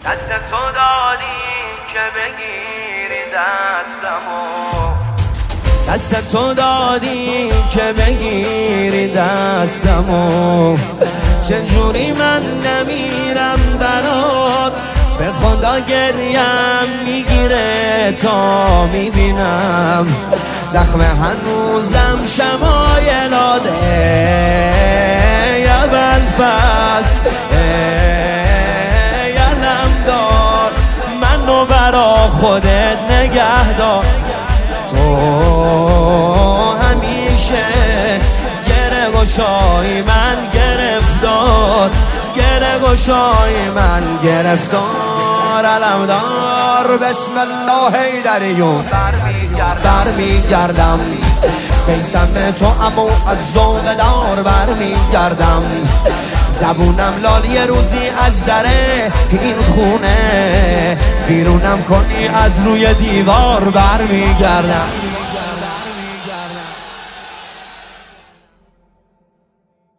دست تو دادی که بگیری دستمو، دست تو دادی که بگیری دستمو. چجوری من نمیرم برات، به خدا گریم میگیره تا میبینم زخم هنوزم شمایلاده. یا بلفز یا نمدار، منو برا خودت نگه دار. تو همیشه گره گشای من گرفتار، گره گشای من گرفتار. علمدار بسم الله حیدریون، برمیگردم بیسم تو امو از ذوق دار برمیگردم. زبونم لال یه روزی از دره این خونه، بیرونم کنی از روی دیوار برمیگردم.